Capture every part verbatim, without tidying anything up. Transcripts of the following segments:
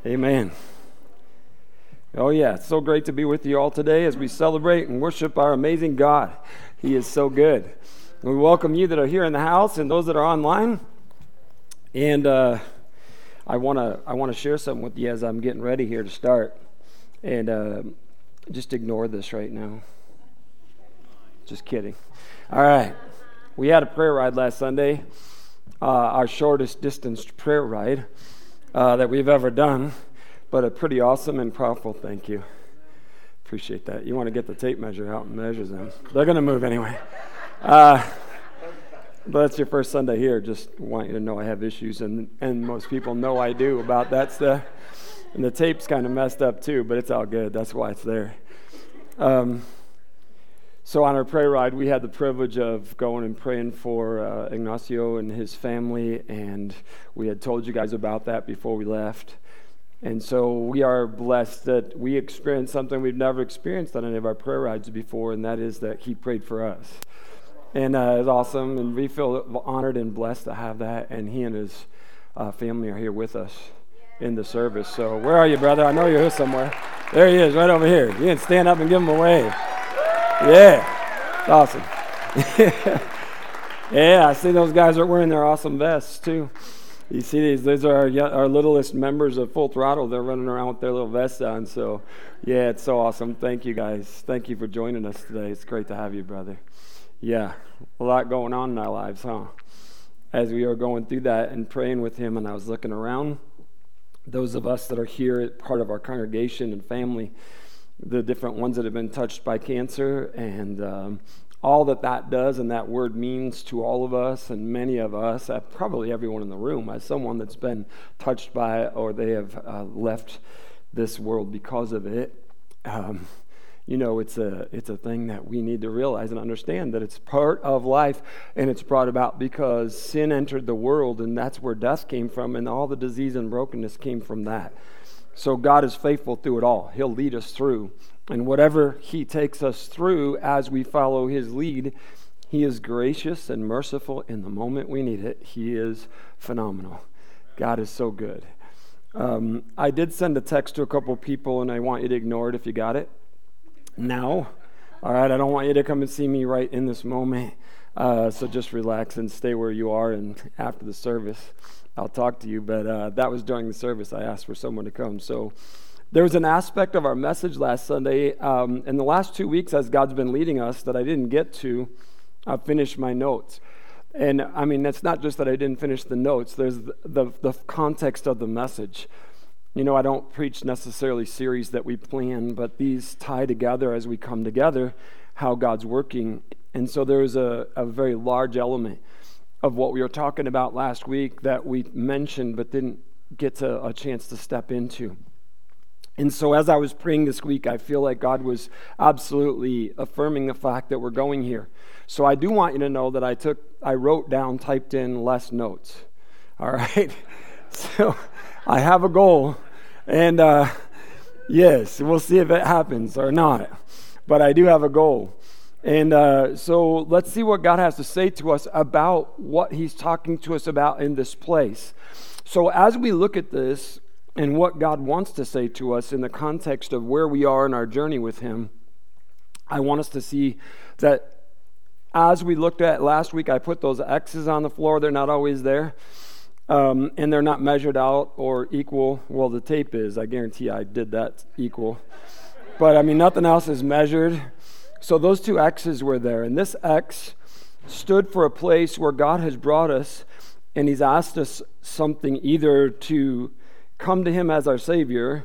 Amen. Oh yeah, it's so great to be with you all today as we celebrate and worship our amazing God. He is so good. We welcome you that are here in the house and those that are online. And uh, I want to I want to share something with you as I'm getting ready here to start. And uh, just ignore this right now. Just kidding. All right. We had a prayer ride last Sunday, uh, our shortest distance prayer ride uh, that we've ever done, but a pretty awesome and powerful thank you. Appreciate that. You want to get the tape measure out and measure them. They're going to move anyway. Uh, but that's your first Sunday here. Just want you to know I have issues, and, and most people know I do about that stuff. And the tape's kind of messed up too, but it's all good. That's why it's there. Um, so on our prayer ride, we had the privilege of going and praying for uh, Ignacio and his family, and we had told you guys about that before we left. And so we are blessed that we experienced something we've never experienced on any of our prayer rides before, and that is that he prayed for us. And uh, it's awesome, and we feel honored and blessed to have that, and he and his uh, family are here with us in the service. So where are you, brother? I know you're here somewhere. There he is, right over here. You can stand up and give him a wave. Yeah, it's awesome. Yeah, I see those guys are wearing their awesome vests too. You see these, those are our, our littlest members of Full Throttle. They're running around with their little vests on. So, yeah, it's so awesome. Thank you, guys. Thank you for joining us today. It's great to have you, brother. Yeah, a lot going on in our lives, huh? As we are going through that and praying with him, and I was looking around, those of us that are here, part of our congregation and family, the different ones that have been touched by cancer, and um, all that that does and that word means to all of us, and many of us, uh, probably everyone in the room, as someone that's been touched by it, or they have uh, left this world because of it. Um, you know, it's a it's a thing that we need to realize and understand that it's part of life, and it's brought about because sin entered the world, and that's where death came from, and all the disease and brokenness came from that. So God is faithful through it all. He'll lead us through. And whatever he takes us through as we follow his lead, he is gracious and merciful in the moment we need it. He is phenomenal. God is so good. Um, I did send a text to a couple people, and I want you to ignore it if you got it now. All right, I don't want you to come and see me right in this moment. Uh, so just relax and stay where you are, and after the service, I'll talk to you, but uh, that was during the service. I asked for someone to come. So there was an aspect of our message last Sunday um, in the last two weeks as God's been leading us that I didn't get to uh, finish my notes. And I mean, it's not just that I didn't finish the notes. There's the, the, the context of the message. You know, I don't preach necessarily series that we plan, but these tie together as we come together, how God's working. And so there's a, a very large element of what we were talking about last week that we mentioned but didn't get to a chance to step into. And so as I was praying this week, I feel like God was absolutely affirming the fact that we're going here. So I do want you to know that I took, I wrote down, typed in less notes. All right? So I have a goal, and uh, yes, we'll see if it happens or not. But I do have a goal. And uh, so let's see what God has to say to us about what he's talking to us about in this place. So as we look at this and what God wants to say to us in the context of where we are in our journey with him, I want us to see that as we looked at last week, I put those X's on the floor. They're not always there. Um, and they're not measured out or equal. Well, the tape is. I guarantee I did that equal. But I mean, nothing else is measured. So those two X's were there, and this X stood for a place where God has brought us, and he's asked us something, either to come to him as our Savior,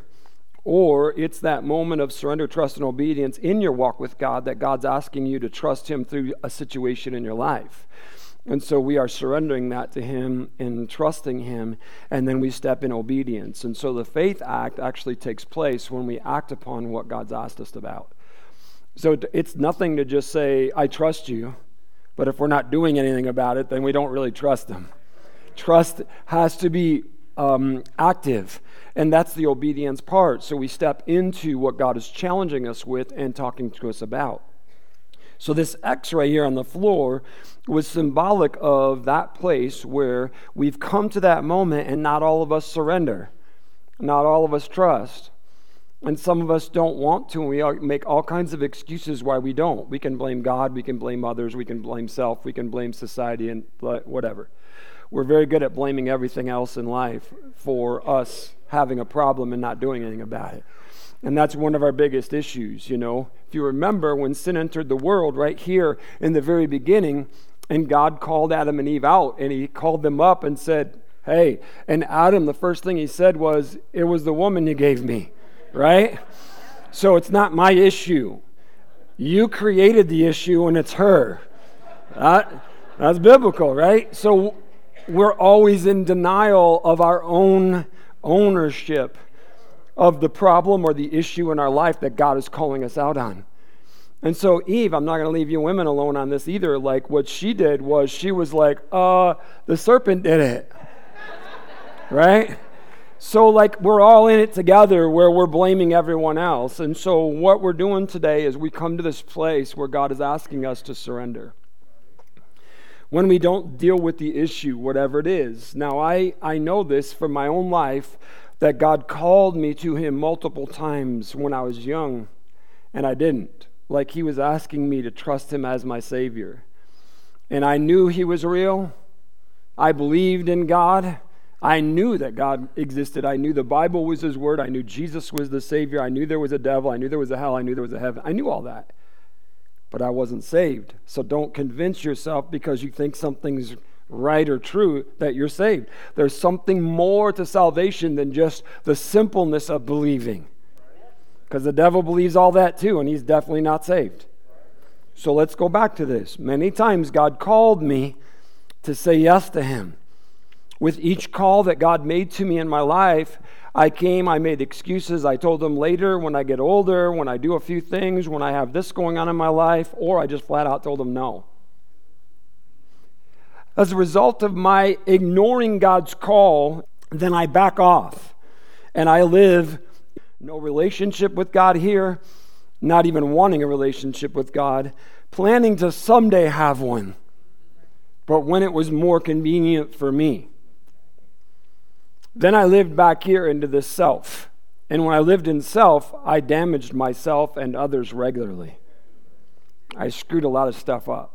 or it's that moment of surrender, trust, and obedience in your walk with God that God's asking you to trust him through a situation in your life. And so we are surrendering that to him and trusting him, and then we step in obedience. And so the faith act actually takes place when we act upon what God's asked us about. So it's nothing to just say, I trust you, but if we're not doing anything about it, then we don't really trust him. Trust has to be um, active, and that's the obedience part. So we step into what God is challenging us with and talking to us about. So this X right here on the floor was symbolic of that place where we've come to that moment and not all of us surrender. Not all of us trust. And some of us don't want to, and we make all kinds of excuses why we don't. We can blame God, we can blame others, we can blame self, we can blame society, and whatever. We're very good at blaming everything else in life for us having a problem and not doing anything about it. And that's one of our biggest issues, you know. If you remember, when sin entered the world right here in the very beginning, and God called Adam and Eve out, and he called them up and said, hey, and Adam, the first thing he said was, it was the woman you gave me, right? So it's not my issue. You created the issue, and it's her. That, that's biblical, right? So we're always in denial of our own ownership of the problem or the issue in our life that God is calling us out on. And so Eve, I'm not going to leave you women alone on this either. Like, what she did was she was like, uh, the serpent did it. Right? So like we're all in it together where we're blaming everyone else. And so what we're doing today is we come to this place where God is asking us to surrender. When we don't deal with the issue, whatever it is. Now, I, I know this from my own life, that God called me to him multiple times when I was young, and I didn't. Like he was asking me to trust him as my Savior. And I knew he was real. I believed in God. I knew that God existed. I knew the Bible was his word. I knew Jesus was the Savior. I knew there was a devil. I knew there was a hell. I knew there was a heaven. I knew all that. But I wasn't saved. So don't convince yourself because you think something's right or true that you're saved. There's something more to salvation than just the simpleness of believing. Because the devil believes all that too, and he's definitely not saved. So let's go back to this. Many times God called me to say yes to him. With each call that God made to me in my life, I came, I made excuses. I told him later, when I get older, when I do a few things, when I have this going on in my life, or I just flat out told him no. As a result of my ignoring God's call, then I back off. And I live no relationship with God here, not even wanting a relationship with God, planning to someday have one, but when it was more convenient for me. Then I lived back here into this self. And when I lived in self, I damaged myself and others regularly. I screwed a lot of stuff up.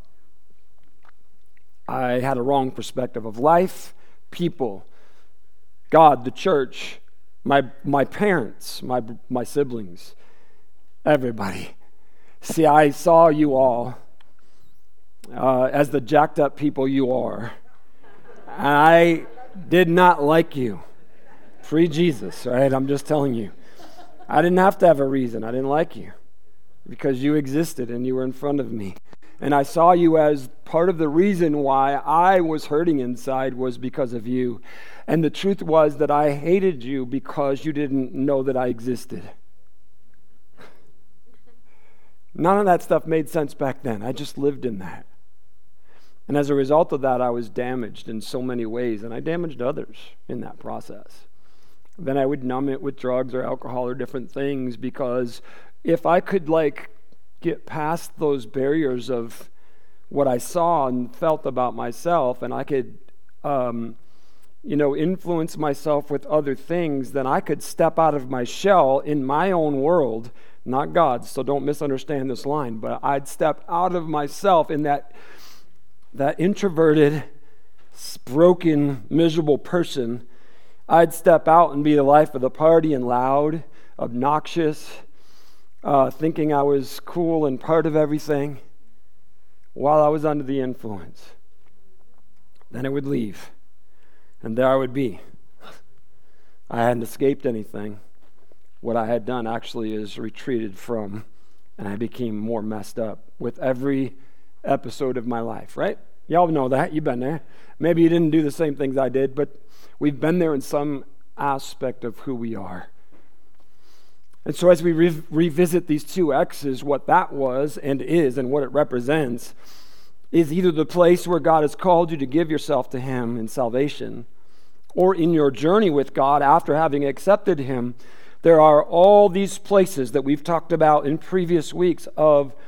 I had a wrong perspective of life, people, God, the church, my my parents, my my siblings, everybody. See, I saw you all uh, as the jacked up people you are. And I did not like you. Free Jesus, right? I'm just telling you. I didn't have to have a reason. I didn't like you because you existed and you were in front of me. And I saw you as part of the reason why I was hurting inside was because of you. And the truth was that I hated you because you didn't know that I existed. None of that stuff made sense back then. I just lived in that. And as a result of that, I was damaged in so many ways. And I damaged others in that process. Then I would numb it with drugs or alcohol or different things because if I could like get past those barriers of what I saw and felt about myself, and I could, um, you know, influence myself with other things, then I could step out of my shell in my own world, not God's, so don't misunderstand this line, but I'd step out of myself in that, that introverted, broken, miserable person. I'd step out and be the life of the party and loud, obnoxious, Uh, thinking I was cool and part of everything while I was under the influence. Then it would leave, and there I would be. I hadn't escaped anything. What I had done actually is retreated from, and I became more messed up with every episode of my life, right? Y'all know that. You've been there. Maybe you didn't do the same things I did, but we've been there in some aspect of who we are. And so as we re- revisit these two X's, what that was and is and what it represents is either the place where God has called you to give yourself to him in salvation, or in your journey with God after having accepted him, there are all these places that we've talked about in previous weeks of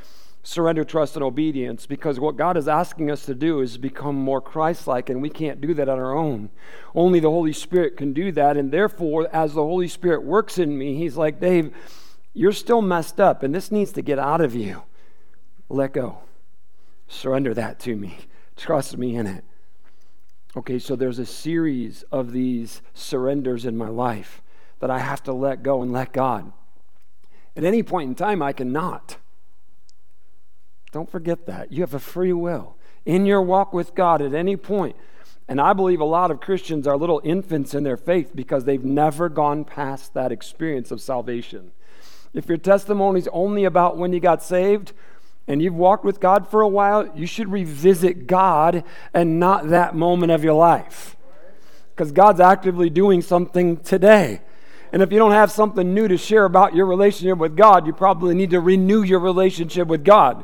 surrender, trust, and obedience, because what God is asking us to do is become more Christ-like, and we can't do that on our own. Only the Holy Spirit can do that, and therefore, as the Holy Spirit works in me, He's like, Dave, you're still messed up, and this needs to get out of you. Let go. Surrender that to me. Trust me in it. Okay, so there's a series of these surrenders in my life that I have to let go and let God. At any point in time, I cannot. Don't forget that. You have a free will in your walk with God at any point. And I believe a lot of Christians are little infants in their faith because they've never gone past that experience of salvation. If your testimony is only about when you got saved and you've walked with God for a while, you should revisit God and not that moment of your life. Because God's actively doing something today. And if you don't have something new to share about your relationship with God, you probably need to renew your relationship with God.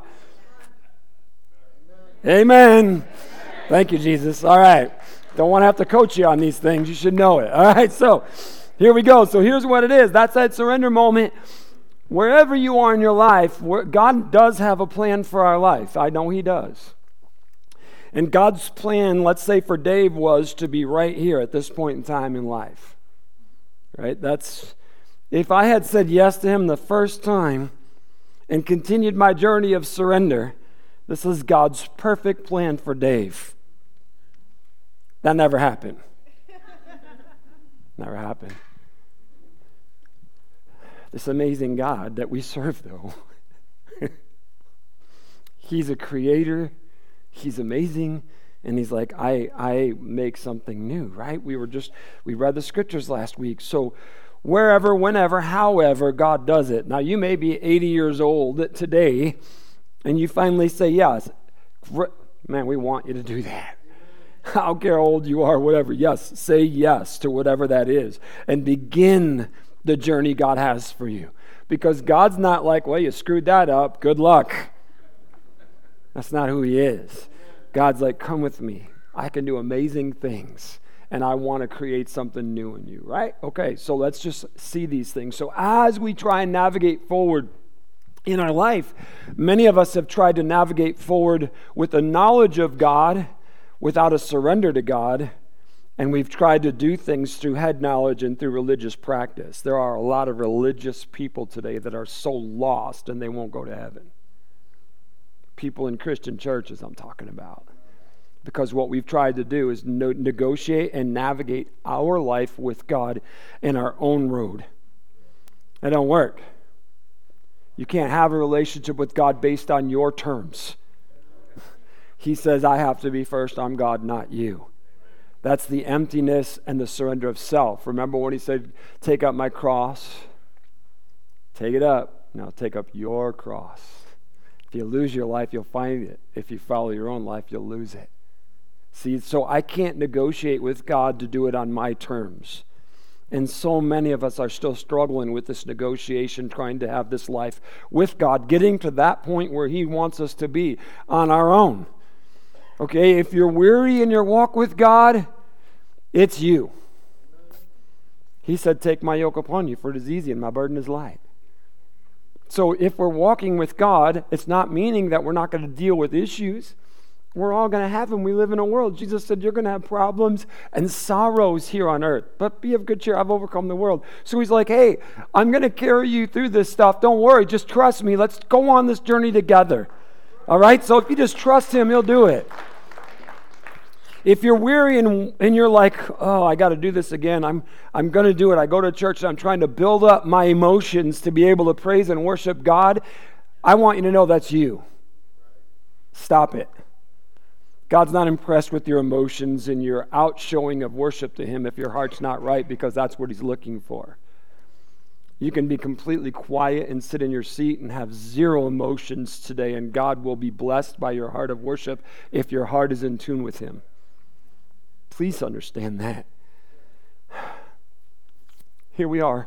Amen. Thank you, Jesus. All right. Don't want to have to coach you on these things. You should know it. All right. So here we go. So here's what it is. That's that surrender moment. Wherever you are in your life, God does have a plan for our life. I know He does. And God's plan, let's say for Dave, was to be right here at this point in time in life. Right? That's, if I had said yes to Him the first time and continued my journey of surrender, this is God's perfect plan for Dave. That never happened. Never happened. This amazing God that we serve, though. He's a creator. He's amazing. And He's like, I, I make something new, right? We were just, we read the scriptures last week. So wherever, whenever, however, God does it. Now, you may be eighty years old today, and you finally say yes. Man, we want you to do that. I don't care how old you are, whatever. Yes, say yes to whatever that is. And begin the journey God has for you. Because God's not like, well, you screwed that up. Good luck. That's not who He is. God's like, come with me. I can do amazing things. And I want to create something new in you, right? Okay, so let's just see these things. So as we try and navigate forward in our life, many of us have tried to navigate forward with the knowledge of God without a surrender to God, and we've tried to do things through head knowledge and through religious practice. There are a lot of religious people today that are so lost and they won't go to heaven. People in Christian churches I'm talking about. Because what we've tried to do is no- negotiate and navigate our life with God in our own road. It don't work. You can't have a relationship with God based on your terms. He says, I have to be first. I'm God, not you. That's the emptiness and the surrender of self. Remember when He said, take up my cross? Take it up. Now take up your cross. If you lose your life, you'll find it. If you follow your own life, you'll lose it. See, so I can't negotiate with God to do it on my terms. And so many of us are still struggling with this negotiation, trying to have this life with God, getting to that point where He wants us to be on our own. Okay, if you're weary in your walk with God, it's you. He said, take my yoke upon you, for it is easy and my burden is light. So if we're walking with God, it's not meaning that we're not going to deal with issues. We're all going to have them. We live in a world. Jesus said, you're going to have problems and sorrows here on earth. But be of good cheer. I've overcome the world. So He's like, hey, I'm going to carry you through this stuff. Don't worry. Just trust me. Let's go on this journey together. All right? So if you just trust Him, He'll do it. If you're weary and, and you're like, oh, I got to do this again. I'm, I'm going to do it. I go to church and I'm trying to build up my emotions to be able to praise and worship God. I want you to know that's you. Stop it. God's not impressed with your emotions and your outshowing of worship to Him if your heart's not right, because that's what He's looking for. You can be completely quiet and sit in your seat and have zero emotions today, and God will be blessed by your heart of worship if your heart is in tune with Him. Please understand that. Here we are.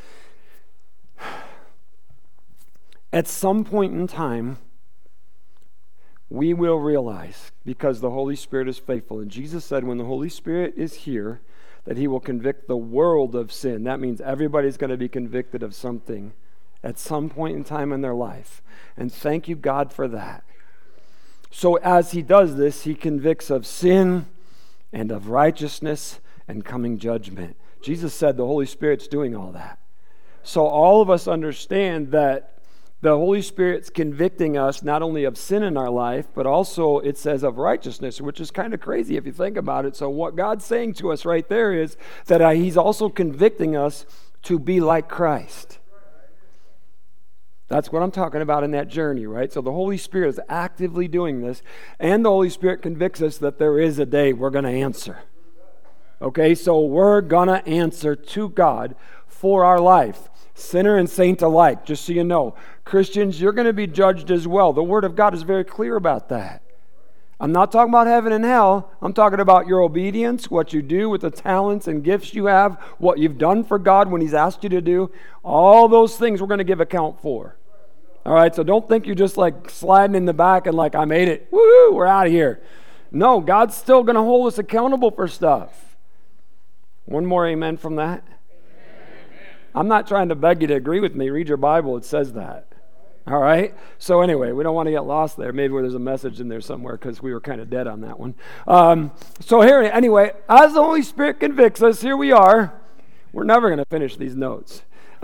At some point in time, we will realize, because the Holy Spirit is faithful. And Jesus said when the Holy Spirit is here, that He will convict the world of sin. That means everybody's going to be convicted of something at some point in time in their life. And thank you, God, for that. So as he does this, he convicts of sin and of righteousness and coming judgment. Jesus said the Holy Spirit's doing all that. So all of us understand that the Holy Spirit's convicting us not only of sin in our life, but also it says of righteousness, which is kind of crazy if you think about it. So what God's saying to us right there is that uh, he's also convicting us to be like Christ. That's what I'm talking about in that journey, right? So the Holy Spirit is actively doing this, and the Holy Spirit convicts us that there is a day we're going to answer. Okay, so we're going to answer to God for our life. Sinner and saint alike, just so you know. Christians, you're going to be judged as well. The Word of God is very clear about that. I'm not talking about heaven and hell. I'm talking about your obedience, what you do with the talents and gifts you have, what you've done for God when He's asked you to do. All those things we're going to give account for. All right, so don't think you're just like sliding in the back and like, I made it. Woo, we're out of here. No, God's still going to hold us accountable for stuff. One more amen from that. I'm not trying to beg you to agree with me. Read your Bible. It says that. All right? So anyway, we don't want to get lost there. Maybe there's a message in there somewhere because we were kind of dead on that one. Um, so here, anyway, as the Holy Spirit convicts us, here we are. We're never going to finish these notes.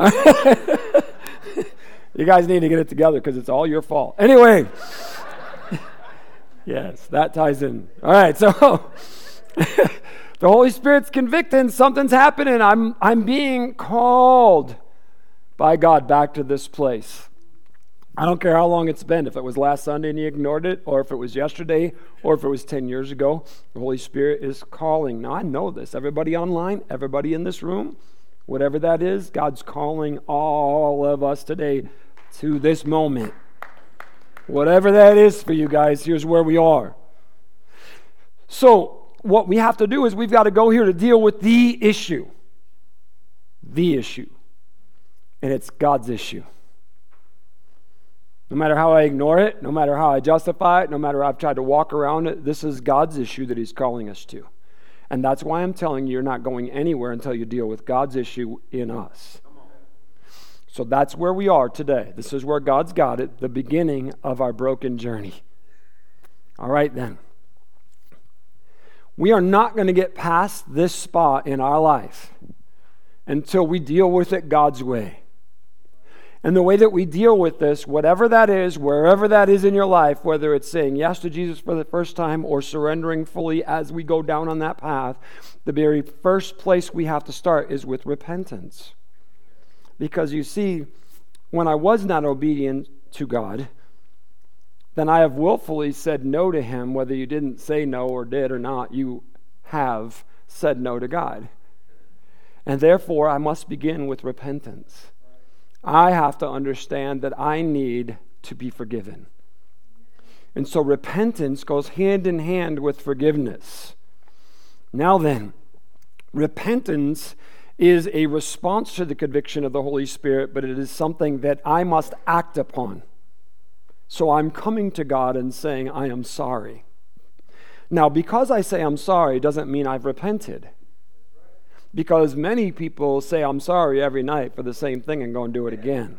You guys need to get it together because it's all your fault. Anyway. Yes, that ties in. All right, so the Holy Spirit's convicting, something's happening. I'm I'm being called by God back to this place. I don't care how long it's been, if it was last Sunday and you ignored it, or if it was yesterday, or if it was ten years ago, the Holy Spirit is calling. Now, I know this. Everybody online, everybody in this room, whatever that is, God's calling all of us today to this moment. Whatever that is for you guys, here's where we are. So, what we have to do is we've got to go here to deal with the issue. The issue. And it's God's issue. No matter how I ignore it, no matter how I justify it, no matter how I've tried to walk around it, this is God's issue that He's calling us to. And that's why I'm telling you, you're not going anywhere until you deal with God's issue in us. So that's where we are today. This is where God's got it, the beginning of our broken journey. All right then. We are not going to get past this spot in our life until we deal with it God's way. And the way that we deal with this, whatever that is, wherever that is in your life, whether it's saying yes to Jesus for the first time or surrendering fully as we go down on that path, the very first place we have to start is with repentance. Because you see, when I was not obedient to God, then I have willfully said no to Him, whether you didn't say no or did or not, you have said no to God. And therefore, I must begin with repentance. I have to understand that I need to be forgiven. And so repentance goes hand in hand with forgiveness. Now then, repentance is a response to the conviction of the Holy Spirit, but it is something that I must act upon. So I'm coming to God and saying, I am sorry. Now, because I say I'm sorry doesn't mean I've repented. Because many people say I'm sorry every night for the same thing and go and do it again.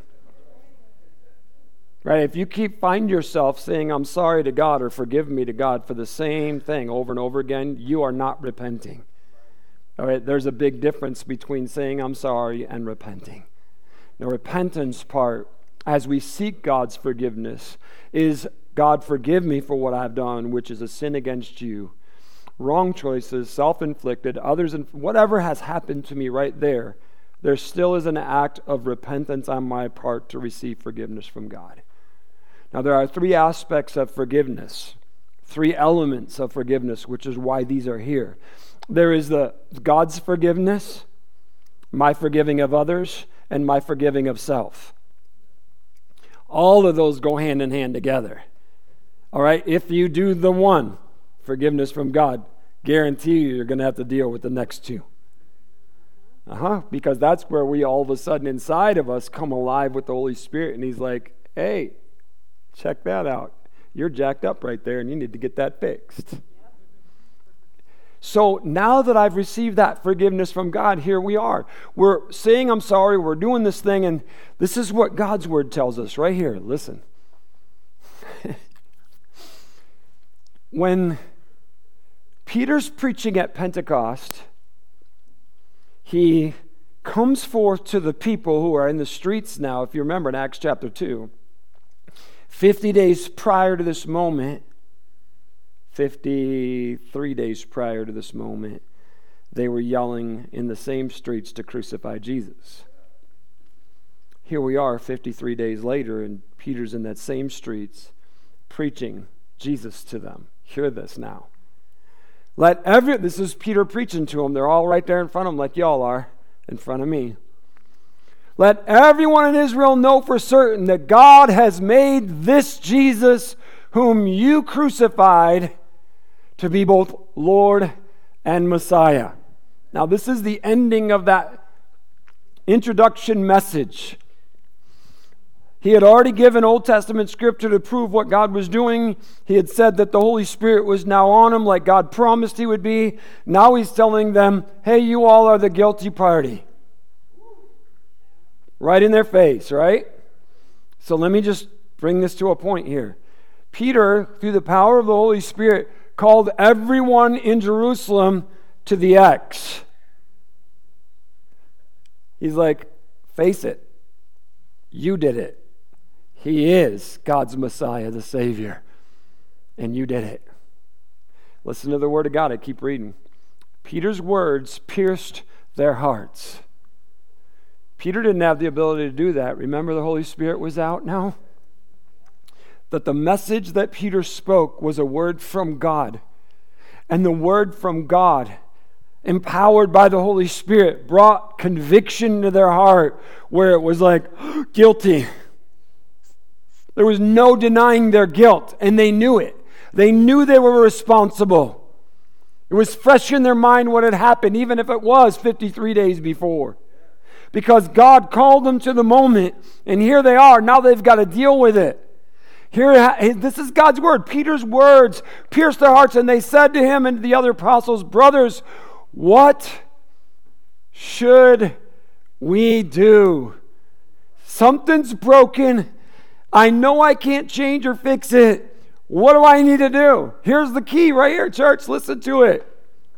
Right? If you keep find yourself saying I'm sorry to God or forgive me to God for the same thing over and over again, you are not repenting. All right, there's a big difference between saying I'm sorry and repenting. The repentance part, as we seek God's forgiveness, is God, forgive me for what I've done, which is a sin against you. Wrong choices, self-inflicted, others, and whatever has happened to me right there, there still is an act of repentance on my part to receive forgiveness from God. Now, there are three aspects of forgiveness, three elements of forgiveness, which is why these are here. There is the God's forgiveness, my forgiving of others, and my forgiving of self. All of those go hand in hand together. All right, if you do the one, forgiveness from God, guarantee you you're going to have to deal with the next two. Uh-huh, because that's where we all of a sudden inside of us come alive with the Holy Spirit, and He's like, hey, check that out. You're jacked up right there, and you need to get that fixed. So now that I've received that forgiveness from God, here we are. We're saying I'm sorry, we're doing this thing, and this is what God's word tells us right here. Listen. When Peter's preaching at Pentecost, he comes forth to the people who are in the streets now, if you remember in Acts chapter two. fifty days prior to this moment, fifty-three days prior to this moment, they were yelling in the same streets to crucify Jesus. Here we are fifty-three days later, and Peter's in that same streets preaching Jesus to them. Hear this now. Let every, this is Peter preaching to them. They're all right there in front of him like y'all are in front of me. Let everyone in Israel know for certain that God has made this Jesus whom you crucified to be both Lord and Messiah. Now this is the ending of that introduction message. He had already given Old Testament scripture to prove what God was doing. He had said that the Holy Spirit was now on him like God promised he would be. Now he's telling them, hey, you all are the guilty party. Right in their face, right? So let me just bring this to a point here. Peter, through the power of the Holy Spirit, called everyone in Jerusalem to the X. He's like, face it. You did it. He is God's Messiah, the Savior. And you did it. Listen to the word of God. I keep reading. Peter's words pierced their hearts. Peter didn't have the ability to do that. Remember, the Holy Spirit was out now? That the message that Peter spoke was a word from God. And the word from God, empowered by the Holy Spirit, brought conviction to their heart where it was like, guilty. There was no denying their guilt, and they knew it. They knew they were responsible. It was fresh in their mind what had happened, even if it was fifty-three days before. Because God called them to the moment, and here they are. Now they've got to deal with it. Here, this is God's word. Peter's words pierced their hearts, and they said to him and to the other apostles, brothers, what should we do? Something's broken. I know I can't change or fix it. What do I need to do? Here's the key right here, church. Listen to it.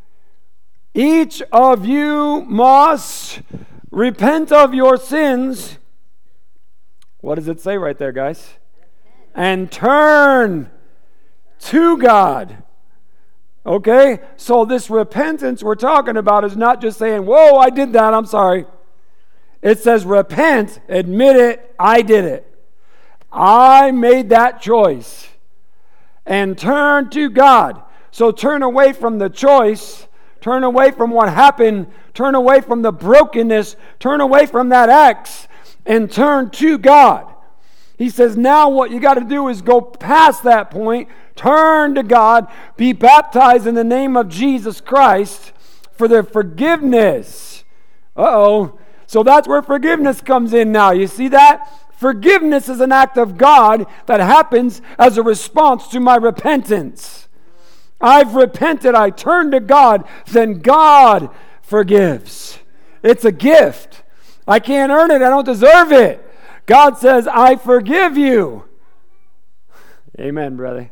Each of you must repent of your sins. What does it say right there, guys? And turn to God. Okay? So this repentance we're talking about is not just saying, whoa, I did that, I'm sorry. It says repent, admit it, I did it. I made that choice. And turn to God. So turn away from the choice, turn away from what happened, turn away from the brokenness, turn away from that ex, and turn to God. He says now what you got to do is go past that point, turn to God, be baptized in the name of Jesus Christ for their forgiveness. Uh-oh. So that's where forgiveness comes in now. You see that? Forgiveness is an act of God that happens as a response to my repentance. I've repented, I turn to God, then God forgives. It's a gift. I can't earn it, I don't deserve it. God says, I forgive you. Amen, brother.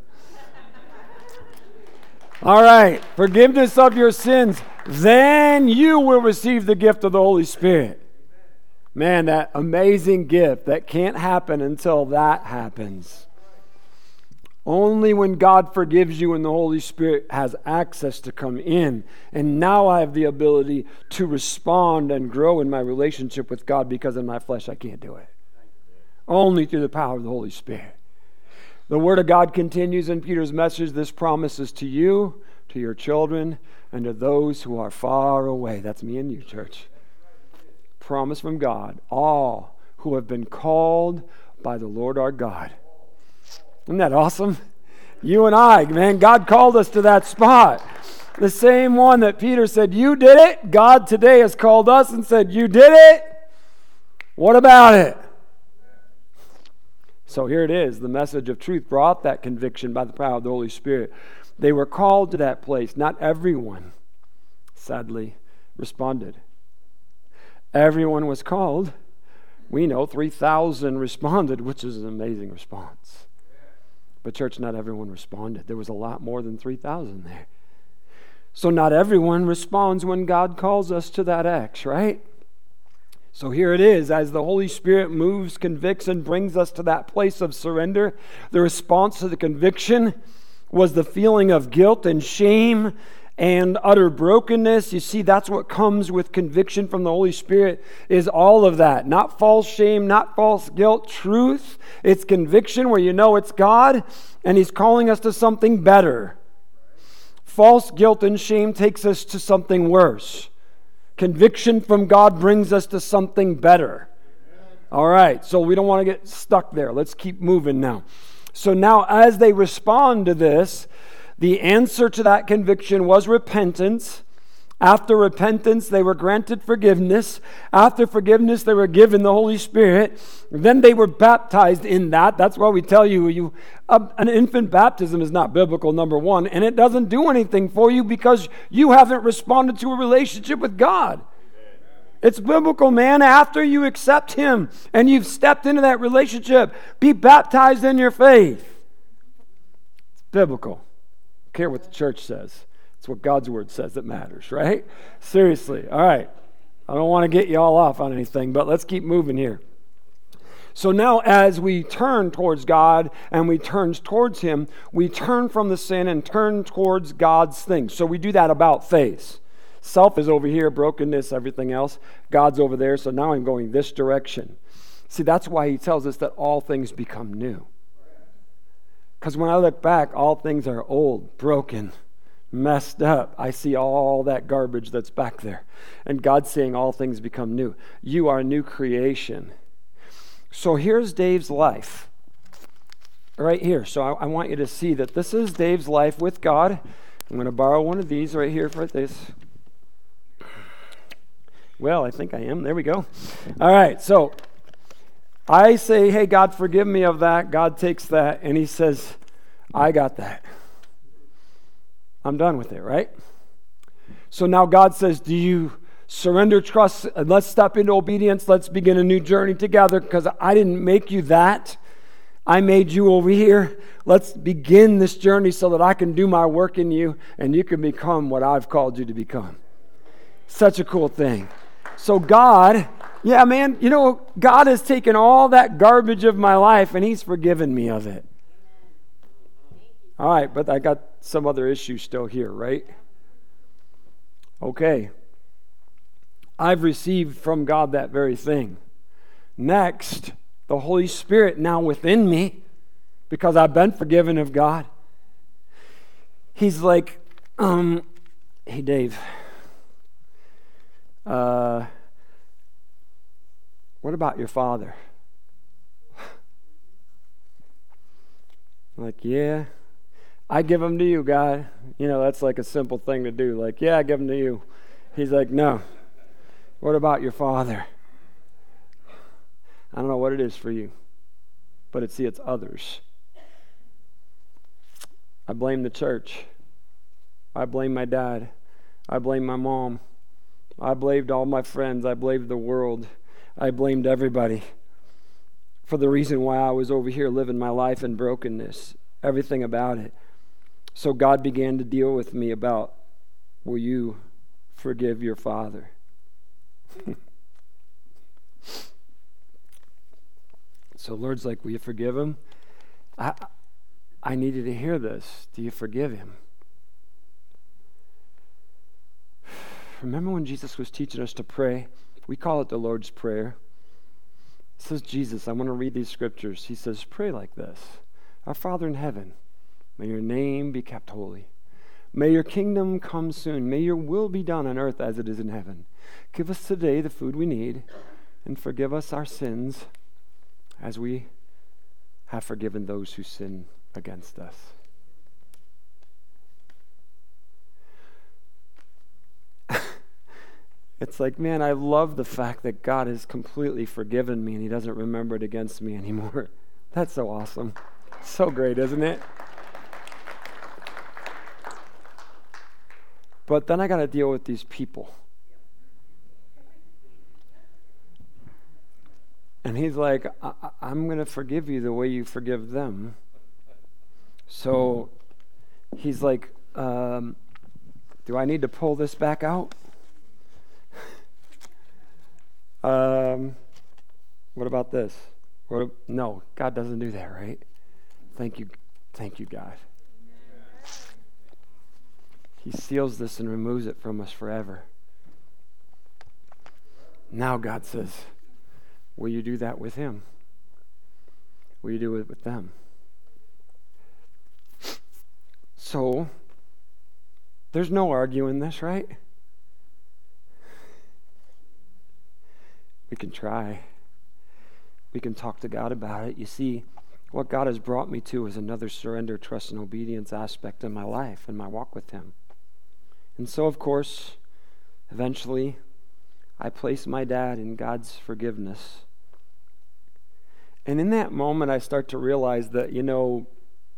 All right, forgiveness of your sins. Then you will receive the gift of the Holy Spirit. Man, that amazing gift that can't happen until that happens. Only when God forgives you and the Holy Spirit has access to come in. And now I have the ability to respond and grow in my relationship with God, because in my flesh I can't do it. Only through the power of the Holy Spirit. The Word of God continues in Peter's message. This promise is to you, to your children, and to those who are far away. That's me and you, church. Promise from God. All who have been called by the Lord our God. Isn't that awesome? You and I, man, God called us to that spot. The same one that Peter said, you did it. God today has called us and said, you did it. What about it? So here it is. The message of truth brought that conviction by the power of the Holy Spirit. They were called to that place. Not everyone sadly, responded. Everyone was called. We know three thousand responded, which is an amazing response. But church, not everyone responded. There was a lot more than three thousand there. So not everyone responds when God calls us to that X, right? So here it is, as the Holy Spirit moves, convicts, and brings us to that place of surrender, the response to the conviction was the feeling of guilt and shame and utter brokenness. You see, that's what comes with conviction from the Holy Spirit, is all of that. Not false shame, not false guilt, truth. It's conviction where you know it's God and He's calling us to something better. False guilt and shame takes us to something worse. Conviction from God brings us to something better. All right, so we don't want to get stuck there. Let's keep moving now. So now as they respond to this, the answer to that conviction was repentance. After repentance, they were granted forgiveness. After forgiveness, they were given the Holy Spirit. Then they were baptized in that. That's why we tell you, you uh, an infant baptism is not biblical, number one, and it doesn't do anything for you because you haven't responded to a relationship with God. It's biblical, man. After you accept Him and you've stepped into that relationship, be baptized in your faith. It's biblical. I don't care what the church says. It's what God's Word says that matters, right? Seriously. All right. I don't want to get you all off on anything, but let's keep moving here. So now as we turn towards God and we turn towards Him, we turn from the sin and turn towards God's things. So we do that about face. Self is over here, brokenness, everything else. God's over there, so now I'm going this direction. See, that's why He tells us that all things become new. Because when I look back, all things are old, broken, messed up. I see all that garbage that's back there. And God's saying all things become new. You are a new creation. So here's Dave's life. Right here. So I, I want you to see that this is Dave's life with God. I'm going to borrow one of these right here for this. Well, I think I am. There we go. All right. So I say, hey, God, forgive me of that. God takes that and He says, I got that. I'm done with it, right? So now God says, do you surrender, trust, and let's step into obedience. Let's begin a new journey together because I didn't make you that. I made you over here. Let's begin this journey so that I can do my work in you and you can become what I've called you to become. Such a cool thing. So God, yeah, man, you know, God has taken all that garbage of my life and He's forgiven me of it. All right, but I got some other issues still here, right? Okay. I've received from God that very thing. Next, the Holy Spirit now within me, because I've been forgiven of God. He's like, um, hey, Dave, uh, what about your father? I'm like, yeah. I give them to you, God. You know, that's like a simple thing to do. Like, yeah, I give them to you. He's like, no. What about your father? I don't know what it is for you, but it's, see, it's others. I blame the church. I blame my dad. I blame my mom. I blamed all my friends. I blamed the world. I blamed everybody for the reason why I was over here living my life in brokenness, everything about it. So God began to deal with me about, will you forgive your father? So Lord's like, will you forgive him? I I needed to hear this. Do you forgive him? Remember when Jesus was teaching us to pray? We call it the Lord's Prayer. It says, Jesus, I want to read these scriptures. He says, pray like this. Our Father in heaven, may your name be kept holy. May your kingdom come soon. May your will be done on earth as it is in heaven. Give us today the food we need, and forgive us our sins as we have forgiven those who sin against us. It's like, man, I love the fact that God has completely forgiven me and He doesn't remember it against me anymore. That's so awesome. So great, isn't it? But then I got to deal with these people. And he's like, I- I'm going to forgive you the way you forgive them. So he's like, um, do I need to pull this back out? um, what about this? What, no, God doesn't do that, right? Thank you. Thank you, God. He seals this and removes it from us forever. Now God says, will you do that with him? Will you do it with them? So, there's no arguing this, right? We can try. We can talk to God about it. You see, what God has brought me to is another surrender, trust, and obedience aspect in my life and my walk with him. And so, of course, eventually, I placed my dad in God's forgiveness. And in that moment, I start to realize that, you know,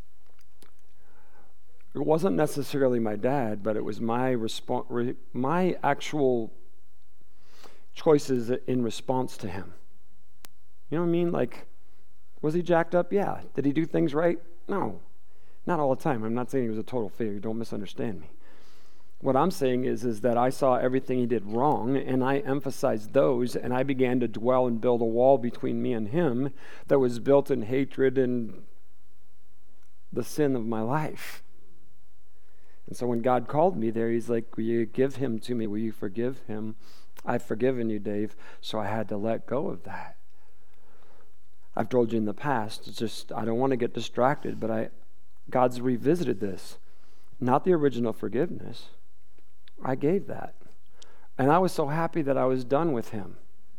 it wasn't necessarily my dad, but it was my respo- re- my actual choices in response to him. You know what I mean? Like, was he jacked up? Yeah. Did he do things right? No. Not all the time. I'm not saying he was a total failure. Don't misunderstand me. What I'm saying is, is that I saw everything he did wrong, and I emphasized those, and I began to dwell and build a wall between me and him that was built in hatred and the sin of my life. And so when God called me there, he's like, will you give him to me? Will you forgive him? I've forgiven you, Dave. So I had to let go of that. I've told you in the past, it's just, I don't want to get distracted, but I, God's revisited this. Not the original forgiveness. I gave that. And I was so happy that I was done with him.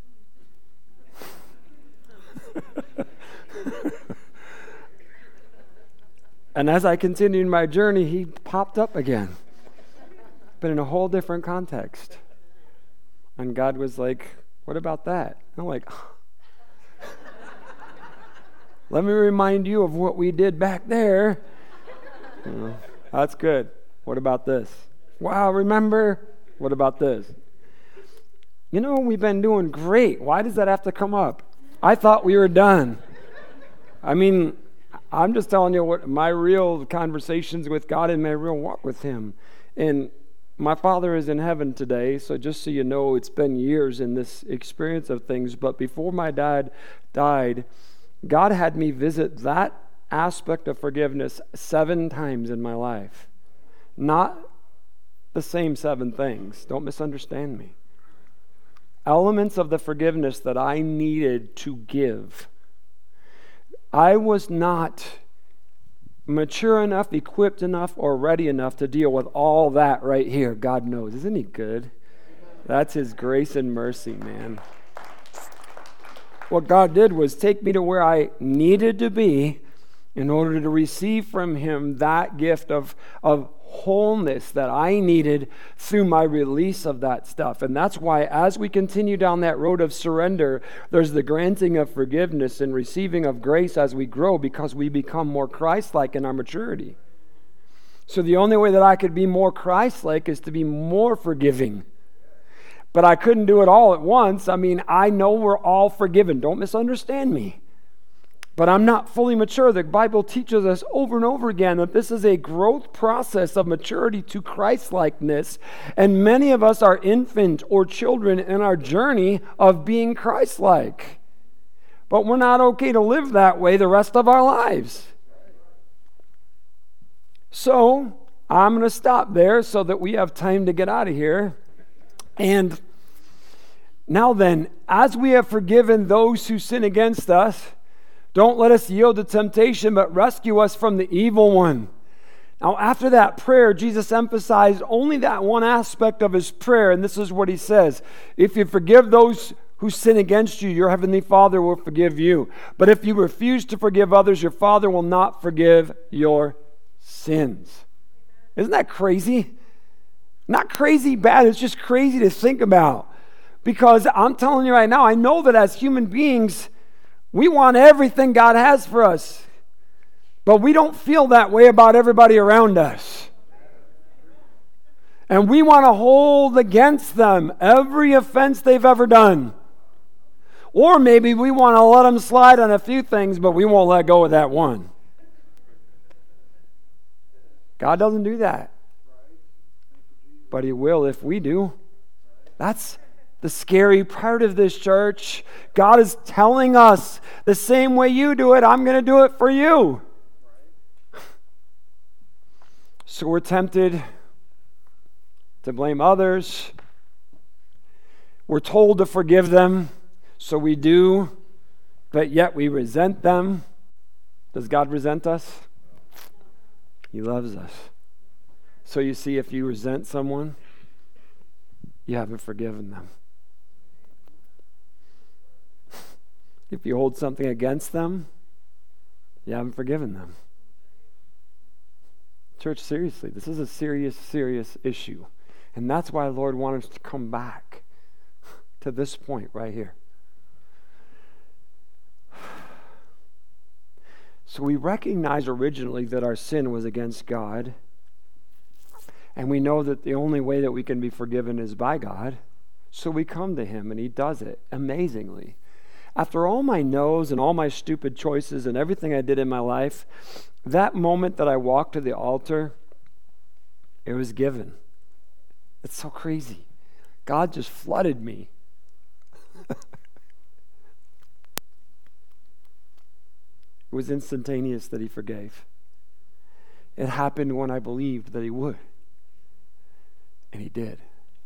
And as I continued my journey, he popped up again, but in a whole different context. And God was like, what about that? And I'm like, let me remind you of what we did back there. You know, that's good. What about this? Wow, remember? What about this? You know, we've been doing great. Why does that have to come up? I thought we were done. I mean, I'm just telling you what my real conversations with God and my real walk with him. And my father is in heaven today, so just so you know, it's been years in this experience of things. But before my dad died, God had me visit that aspect of forgiveness seven times in my life. Not the same seven things. Don't misunderstand me. Elements of the forgiveness that I needed to give. I was not mature enough, equipped enough, or ready enough to deal with all that right here. God knows. Isn't he good? That's his grace and mercy, man. What God did was take me to where I needed to be in order to receive from him that gift of, of wholeness that I needed through my release of that stuff. And that's why as we continue down that road of surrender, there's the granting of forgiveness and receiving of grace as we grow, because we become more Christ-like in our maturity. So the only way that I could be more Christ-like is to be more forgiving. But I couldn't do it all at once. I mean, I know we're all forgiven. Don't misunderstand me. But I'm not fully mature. The Bible teaches us over and over again that this is a growth process of maturity to Christ-likeness. And many of us are infant or children in our journey of being Christ-like. But we're not okay to live that way the rest of our lives. So I'm going to stop there so that we have time to get out of here. And now then, as we have forgiven those who sin against us, don't let us yield to temptation, but rescue us from the evil one. Now, after that prayer, Jesus emphasized only that one aspect of his prayer, and this is what he says. If you forgive those who sin against you, your heavenly Father will forgive you. But if you refuse to forgive others, your Father will not forgive your sins. Isn't that crazy? Not crazy bad, it's just crazy to think about. Because I'm telling you right now, I know that as human beings, we want everything God has for us, but we don't feel that way about everybody around us. And we want to hold against them every offense they've ever done. Or maybe we want to let them slide on a few things, but we won't let go of that one. God doesn't do that. But He will if we do. That's the scary part of this, church. God is telling us, the same way you do it, I'm going to do it for you. So we're tempted to blame others. We're told to forgive them, so we do, but yet we resent them. Does God resent us? He loves us. So you see, if you resent someone, you haven't forgiven them. If you hold something against them, you haven't forgiven them. Church, seriously, this is a serious, serious issue. And that's why the Lord wanted us to come back to this point right here. So we recognize originally that our sin was against God. And we know that the only way that we can be forgiven is by God. So we come to Him, and He does it amazingly. After all my no's and all my stupid choices and everything I did in my life, that moment that I walked to the altar, it was given. It's so crazy. God just flooded me. It was instantaneous that He forgave. It happened when I believed that He would. And He did.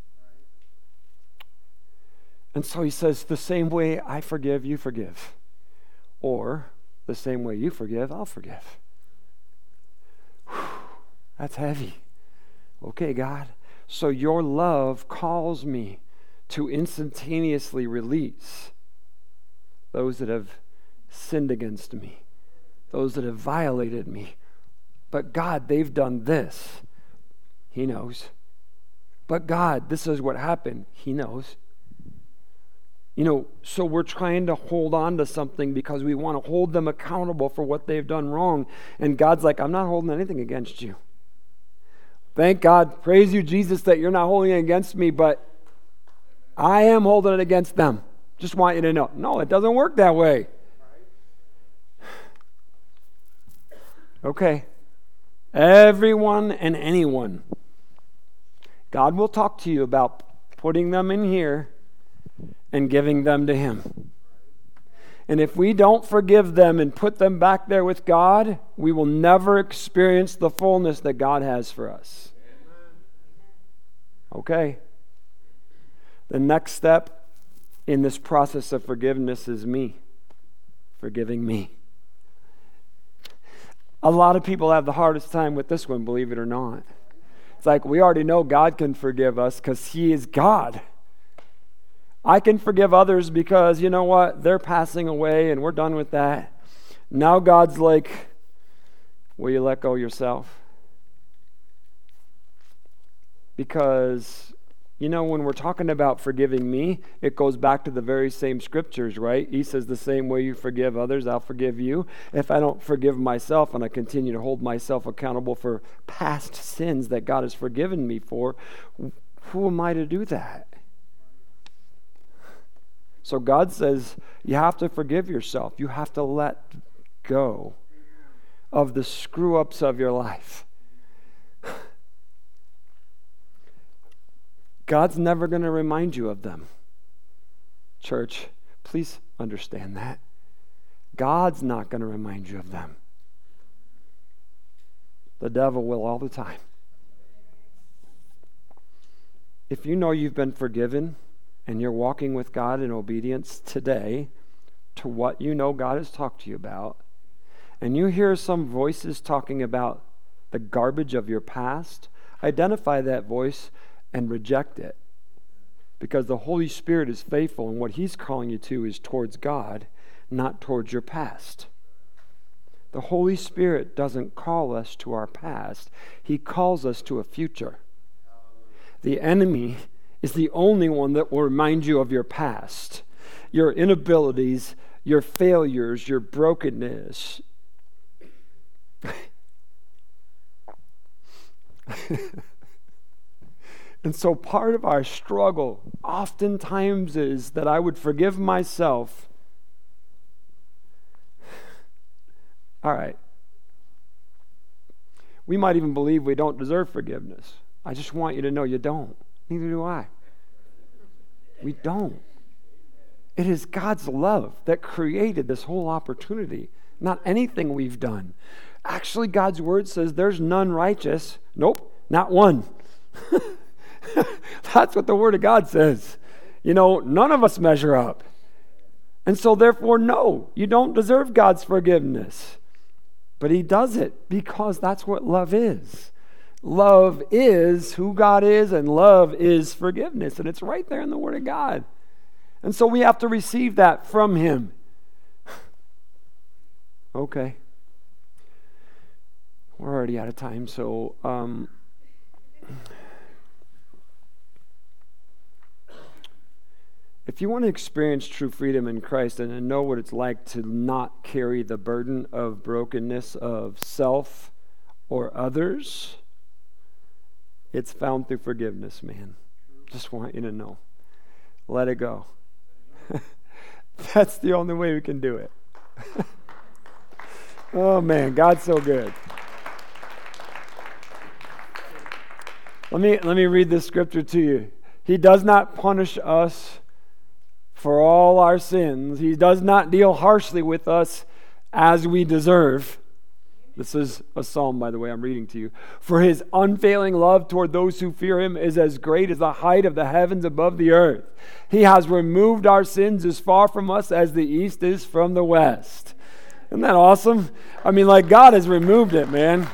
And so He says, the same way I forgive, you forgive. Or, the same way you forgive, I'll forgive. Whew, that's heavy. Okay, God. So your love calls me to instantaneously release those that have sinned against me, those that have violated me. But God, they've done this. He knows. But God, this is what happened. He knows. You know, so we're trying to hold on to something because we want to hold them accountable for what they've done wrong. And God's like, I'm not holding anything against you. Thank God, praise you, Jesus, that you're not holding it against me, but I am holding it against them. Just want you to know. No, it doesn't work that way. Okay. Everyone and anyone. God will talk to you about putting them in here and giving them to Him. And if we don't forgive them and put them back there with God, we will never experience the fullness that God has for us. Okay. The next step in this process of forgiveness is me. Forgiving me. A lot of people have the hardest time with this one, believe it or not. It's like we already know God can forgive us because He is God. I can forgive others because, you know what, they're passing away and we're done with that. Now God's like, will you let go yourself? Because, you know, when we're talking about forgiving me, it goes back to the very same scriptures, right? He says, the same way you forgive others, I'll forgive you. If I don't forgive myself and I continue to hold myself accountable for past sins that God has forgiven me for, who am I to do that? So God says you have to forgive yourself. You have to let go of the screw-ups of your life. God's never going to remind you of them. Church, please understand that. God's not going to remind you of them. The devil will all the time. If you know you've been forgiven, and you're walking with God in obedience today to what you know God has talked to you about, and you hear some voices talking about the garbage of your past, identify that voice and reject it. Because the Holy Spirit is faithful, and what He's calling you to is towards God, not towards your past. The Holy Spirit doesn't call us to our past. He calls us to a future. The enemy is the only one that will remind you of your past, your inabilities, your failures, your brokenness. And so part of our struggle oftentimes is that I would forgive myself. All right. We might even believe we don't deserve forgiveness. I just want you to know you don't. Neither do I. We don't. It is God's love that created this whole opportunity, not anything we've done. Actually, God's word says there's none righteous. Nope, not one. That's what the word of God says. You know, none of us measure up. And so therefore, no, you don't deserve God's forgiveness. But he does it because that's what love is. Love is who God is, and love is forgiveness. And it's right there in the word of God. And so we have to receive that from him. Okay. We're already out of time, so um, if you want to experience true freedom in Christ and to know what it's like to not carry the burden of brokenness of self or others, it's found through forgiveness, man. Just want you to know. Let it go. That's the only way we can do it. Oh, man, God's so good. Let me, let me read this scripture to you. He does not punish us for all our sins. He does not deal harshly with us as we deserve. This is a psalm, by the way, I'm reading to you. For his unfailing love toward those who fear him is as great as the height of the heavens above the earth. He has removed our sins as far from us as the east is from the west. Isn't that awesome? I mean, like, God has removed it, man.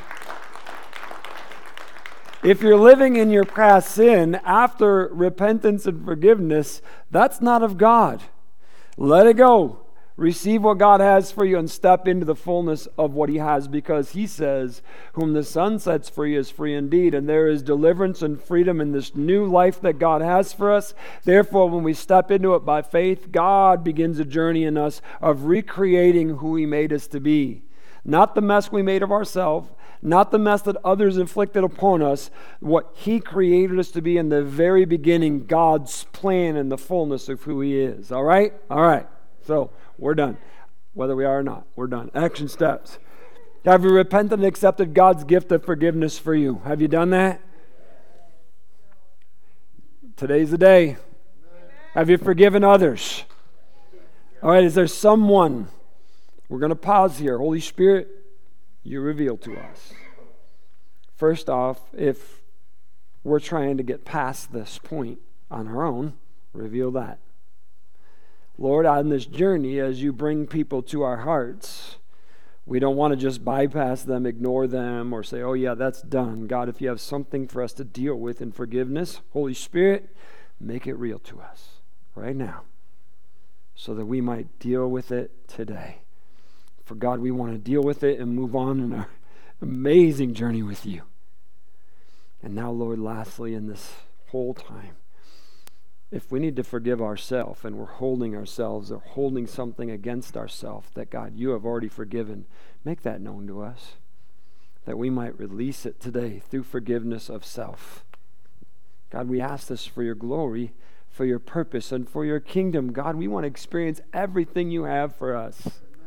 If you're living in your past sin after repentance and forgiveness, that's not of God. Let it go. Receive what God has for you and step into the fullness of what he has, because he says, whom the Son sets free is free indeed. And there is deliverance and freedom in this new life that God has for us. Therefore, when we step into it by faith, God begins a journey in us of recreating who he made us to be. Not the mess we made of ourselves, not the mess that others inflicted upon us, what he created us to be in the very beginning, God's plan and the fullness of who he is. All right? All right. So, we're done. Whether we are or not, we're done. Action steps. Have you repented and accepted God's gift of forgiveness for you? Have you done that? Today's the day. Have you forgiven others? All right, is there someone? We're going to pause here. Holy Spirit, you reveal to us. First off, if we're trying to get past this point on our own, reveal that. Lord, on this journey, as you bring people to our hearts, we don't want to just bypass them, ignore them, or say, oh yeah, that's done. God, if you have something for us to deal with in forgiveness, Holy Spirit, make it real to us right now so that we might deal with it today. For God, we want to deal with it and move on in our amazing journey with you. And now, Lord, lastly, in this whole time, if we need to forgive ourselves and we're holding ourselves or holding something against ourselves that, God, you have already forgiven, make that known to us, that we might release it today through forgiveness of self. God, we ask this for your glory, for your purpose, and for your kingdom. God, we want to experience everything you have for us.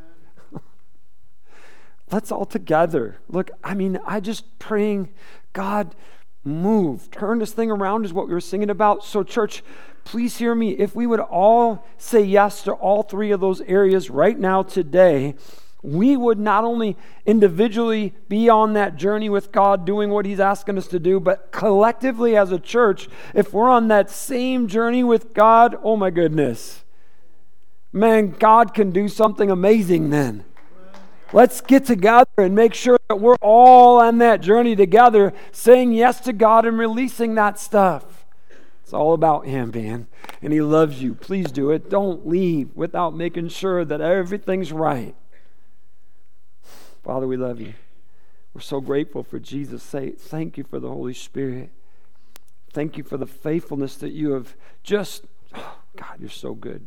Let's all together. Look, I mean, I just praying, God, move. Turn this thing around is what we were singing about. So church, please hear me. If we would all say yes to all three of those areas right now today, we would not only individually be on that journey with God doing what he's asking us to do, but collectively as a church, if we're on that same journey with God, oh my goodness, man, God can do something amazing then. Let's get together and make sure that we're all on that journey together, saying yes to God and releasing that stuff. It's all about him, man. And he loves you. Please do it. Don't leave without making sure that everything's right. Father, we love you. We're so grateful for Jesus' sake. Thank you for the Holy Spirit. Thank you for the faithfulness that you have just, oh God, you're so good.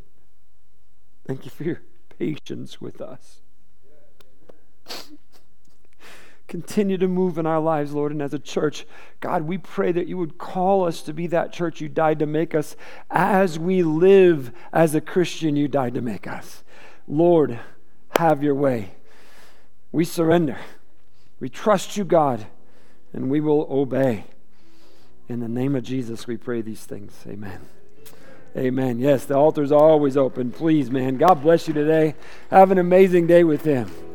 Thank you for your patience with us. Continue to move in our lives, Lord. And as a church, God, we pray that you would call us to be that church you died to make us. As we live as a Christian, you died to make us. Lord, have your way. We surrender. We trust you, God, and we will obey. In the name of Jesus, we pray these things. Amen. Amen. Yes, the altar's always open. Please, man. God bless you today. Have an amazing day with him.